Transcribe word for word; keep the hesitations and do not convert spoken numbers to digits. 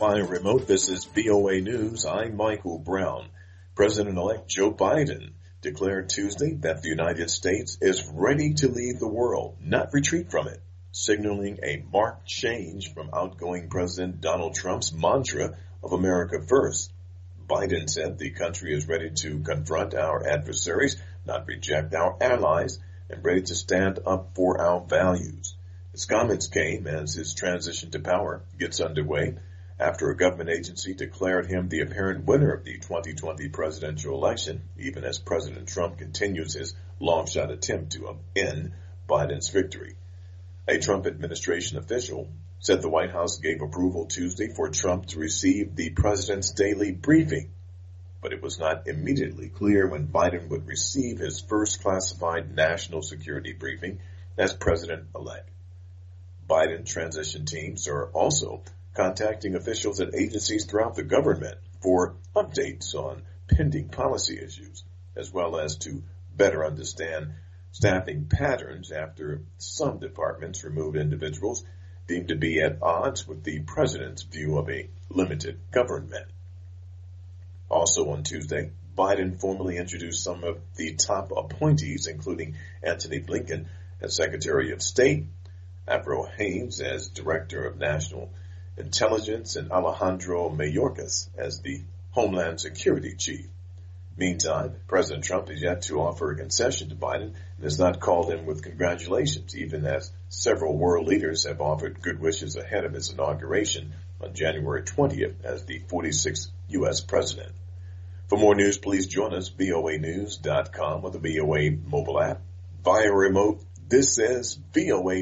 Via remote, this is V O A News. I'm Michael Brown. President-elect Joe Biden declared Tuesday that the United States is ready to lead the world, not retreat from it, signaling a marked change from outgoing President Donald Trump's mantra of America First. Biden said the country is ready to confront our adversaries, not reject our allies, and ready to stand up for our values. His comments came as his transition to power gets underway after a government agency declared him the apparent winner of the twenty twenty presidential election, even as President Trump continues his long-shot attempt to end Biden's victory. A Trump administration official said the White House gave approval Tuesday for Trump to receive the president's daily briefing, but it was not immediately clear when Biden would receive his first classified national security briefing as president-elect. Biden transition teams are also contacting officials at agencies throughout the government for updates on pending policy issues, as well as to better understand staffing patterns after some departments remove individuals deemed to be at odds with the president's view of a limited government. Also on Tuesday, Biden formally introduced some of the top appointees, including Antony Blinken as Secretary of State, Avril Haines as Director of National Intelligence, and Alejandro Mayorkas as the Homeland Security Chief. Meantime, President Trump is yet to offer a concession to Biden and has not called him with congratulations, even as several world leaders have offered good wishes ahead of his inauguration on January twentieth as the forty-sixth U S president. For more news, please join us, V O A news dot com or the V O A mobile app. Via remote, this is V O A